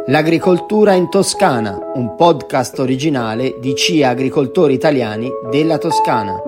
L'agricoltura in Toscana, un podcast originale di CIA Agricoltori Italiani della Toscana.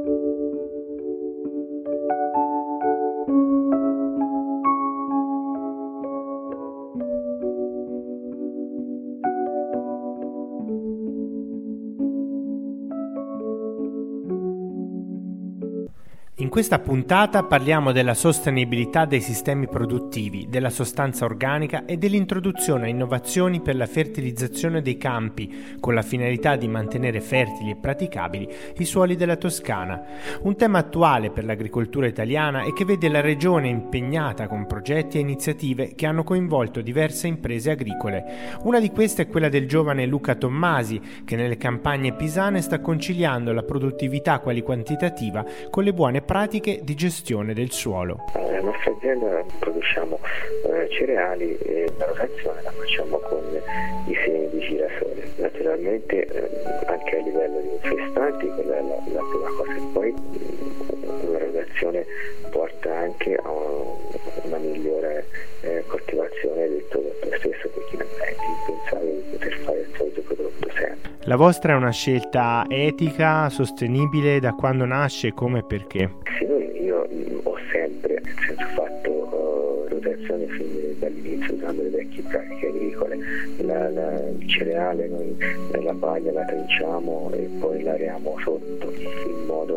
In questa puntata parliamo della sostenibilità dei sistemi produttivi, della sostanza organica e dell'introduzione a innovazioni per la fertilizzazione dei campi, con la finalità di mantenere fertili e praticabili i suoli della Toscana. Un tema attuale per l'agricoltura italiana e che vede la regione impegnata con progetti e iniziative che hanno coinvolto diverse imprese agricole. Una di queste è quella del giovane Luca Tommasi, che nelle campagne pisane sta conciliando la produttività quantitativa con le buone pratiche di gestione del suolo. Nella nostra azienda produciamo cereali e la rotazione la facciamo con i semi di girasole. Naturalmente anche a livello di infestanti, quella è la prima cosa, e poi la rotazione porta anche a una migliore coltivazione del prodotto stesso, perché è impensabile di poter fare il solito prodotto sempre. La vostra è una scelta etica, sostenibile, da quando nasce, come e perché? Sì, io ho sempre fatto rotazione fin dall'inizio usando le vecchie pratiche agricole. Il cereale noi la paglia la trinciamo e poi l'ariamo sotto in modo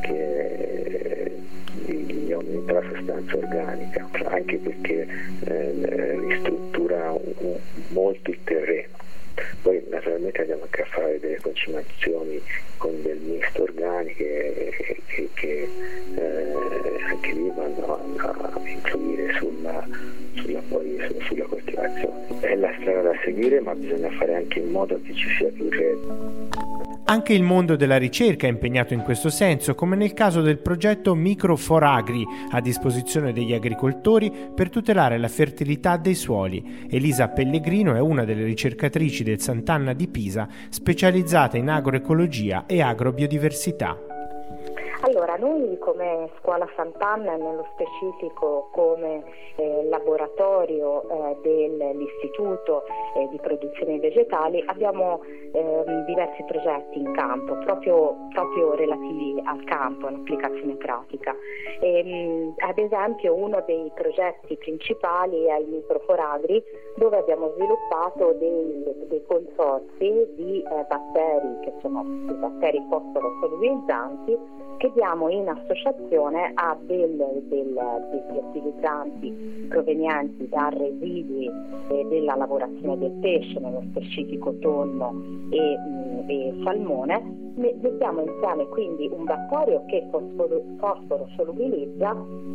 che gli aumenta la sostanza organica, anche perché ristruttura molto il terreno. Poi naturalmente andiamo anche a fare delle concimazioni con del misto organiche che anche lì vanno a influire sulla coltivazione. È la strada da seguire, ma bisogna fare anche in modo che ci sia più reddito. Anche il mondo della ricerca è impegnato in questo senso, come nel caso del progetto Micro4Agri a disposizione degli agricoltori per tutelare la fertilità dei suoli. Elisa Pellegrino è una delle ricercatrici del Sant'Anna di Pisa, specializzata in agroecologia e agrobiodiversità. Allora, noi come Scuola Sant'Anna, nello specifico come laboratorio dell'Istituto di Produzione Vegetali, abbiamo diversi progetti in campo, proprio relativi al campo, all'applicazione pratica. Ad esempio, uno dei progetti principali è il Micro4Agri, dove abbiamo sviluppato dei consorzi di batteri, che sono i batteri fosforo-solubilizzanti, che diamo in associazione a dei fertilizzanti provenienti da residui della lavorazione del pesce, nello specifico tonno e salmone. Mettiamo insieme quindi un batterio che fosforo solubilizza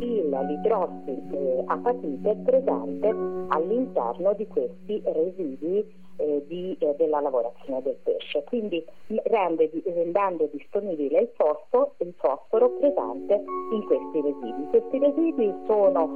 l'idrossiapatite presente all'interno di questi residui della lavorazione del pesce, quindi rendendo disponibile il fosforo presente in questi residui. Questi residui sono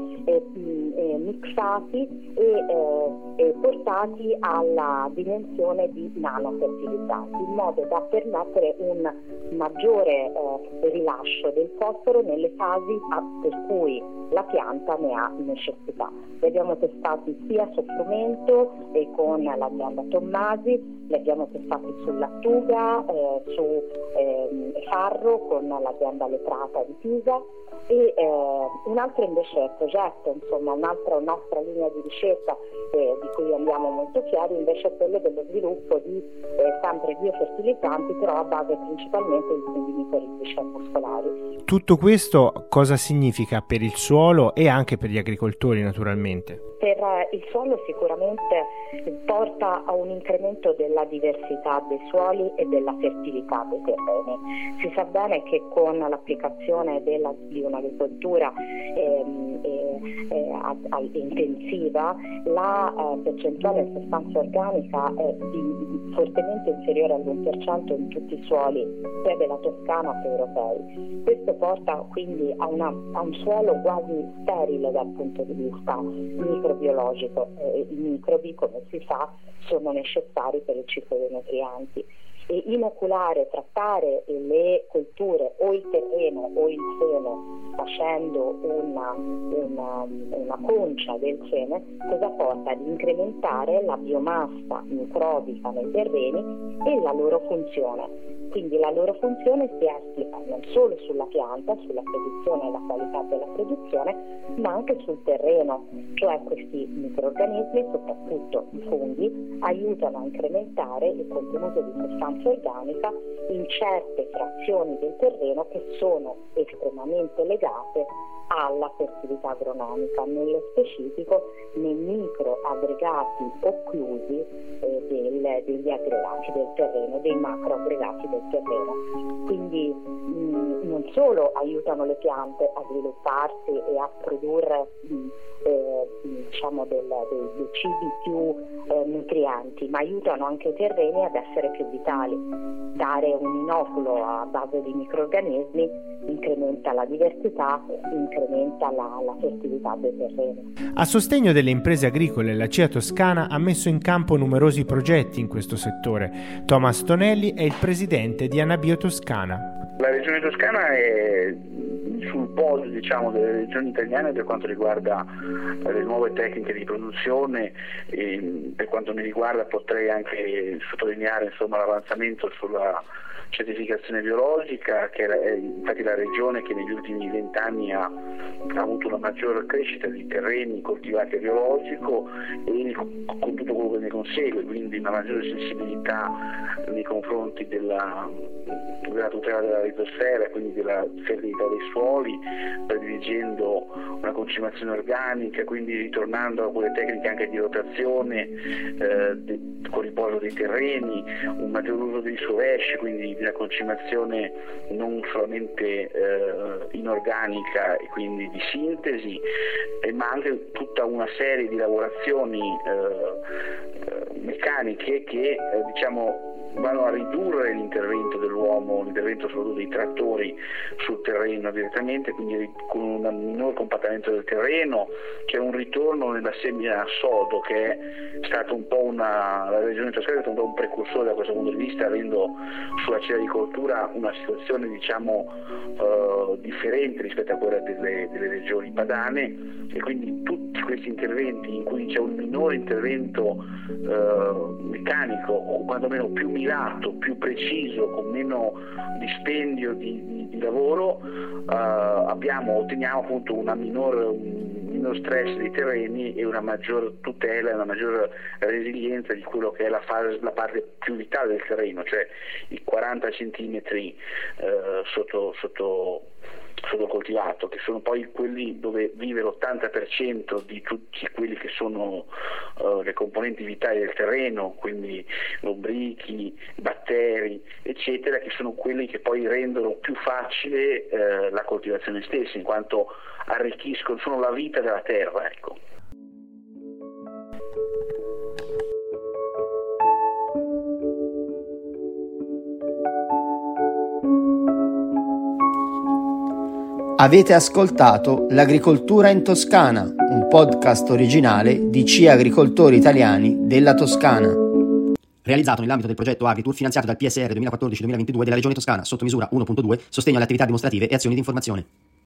mixati e portati alla dimensione di nanofertilizzanti, in modo da permettere un maggiore rilascio del fosforo nelle fasi per cui la pianta ne ha necessità. Li abbiamo testati sia su frumento e con l'azienda Tommasi, li abbiamo testati su lattuga, su farro con l'azienda Letrata di Pisa, e un altro invece progetto, un'altra nostra linea di ricerca di cui andiamo molto fieri, invece è quello dello sviluppo di sempre biofertilizzanti, però a base principalmente di funghi micorrizici muscolari. Tutto questo cosa significa per il suolo e anche per gli agricoltori, naturalmente? Per il suolo sicuramente porta a un incremento della diversità dei suoli e della fertilità dei terreni. Si sa bene che con l'applicazione di un'agricoltura intensiva, la percentuale di sostanza organica è fortemente inferiore all'1% in tutti i suoli, sia della Toscana che europei. Questo porta quindi a un suolo quasi sterile dal punto di vista microbiologico. I microbi, come si sa, sono necessari per il ciclo dei nutrienti. inoculare, trattare le colture o il terreno o il seme facendo una concia del seme, cosa porta? Ad incrementare la biomassa microbica nei terreni e la loro funzione. Quindi la loro funzione si esplica non solo sulla pianta, sulla produzione e la qualità della produzione, ma anche sul terreno, cioè questi microrganismi, soprattutto i funghi, aiutano a incrementare il contenuto di sostanza organica in certe frazioni del terreno che sono estremamente legate alla fertilità agronomica, nello specifico nei microaggregati occlusi degli aggregati del terreno, dei macroaggregati del terreno. Quindi non solo aiutano le piante a svilupparsi e a produrre dei cibi più nutrienti, ma aiutano anche i terreni ad essere più vitali. Dare un inoculo a base di microrganismi incrementa la diversità, incrementa la fertilità del terreno. A sostegno delle imprese agricole, la CIA Toscana ha messo in campo numerosi progetti in questo settore. Thomas Tonelli è il presidente di Anabio Toscana. La regione Toscana è sul podio, delle regioni italiane per quanto riguarda le nuove tecniche di produzione, e per quanto mi riguarda potrei anche sottolineare l'avanzamento sulla certificazione biologica, che è infatti la regione che negli ultimi 20 anni ha avuto una maggior crescita di terreni coltivati a biologico e con tutto quello che ne consegue, quindi una maggiore sensibilità nei confronti della tutela della ritosfera, quindi della fertilità dei suoli, prediligendo una concimazione organica, quindi ritornando a quelle tecniche anche di rotazione con riposo dei terreni, un maggior uso dei sovesci, quindi di una concimazione non solamente inorganica e quindi di sintesi, ma anche tutta una serie di lavorazioni meccaniche che vanno a ridurre l'intervento dell'uomo, l'intervento soprattutto dei trattori sul terreno direttamente, quindi con un minor compattamento del terreno. C'è un ritorno nella semina a sodo che è stato un po' la regione Toscana è stato un po' un precursore da questo punto di vista, avendo sulla celericoltura una situazione differente rispetto a quella delle regioni padane, e quindi tutti questi interventi in cui c'è un minore intervento meccanico, o quantomeno più mirato, più preciso, con meno dispendio di lavoro, otteniamo appunto un minor stress dei terreni e una maggior tutela e una maggior resilienza di quello che è la parte più vitale del terreno, cioè i 40 centimetri sotto coltivato, che sono poi quelli dove vive l'80% di tutti quelli che sono le componenti vitali del terreno, quindi lombrichi, batteri, eccetera, che sono quelli che poi rendono più facile la coltivazione stessa, in quanto arricchiscono, sono la vita della terra, ecco. Avete ascoltato L'agricoltura in Toscana, un podcast originale di CIA Agricoltori Italiani della Toscana. Realizzato nell'ambito del progetto Agritur finanziato dal PSR 2014-2022 della Regione Toscana, sotto misura 1.2, sostegno alle attività dimostrative e azioni di informazione.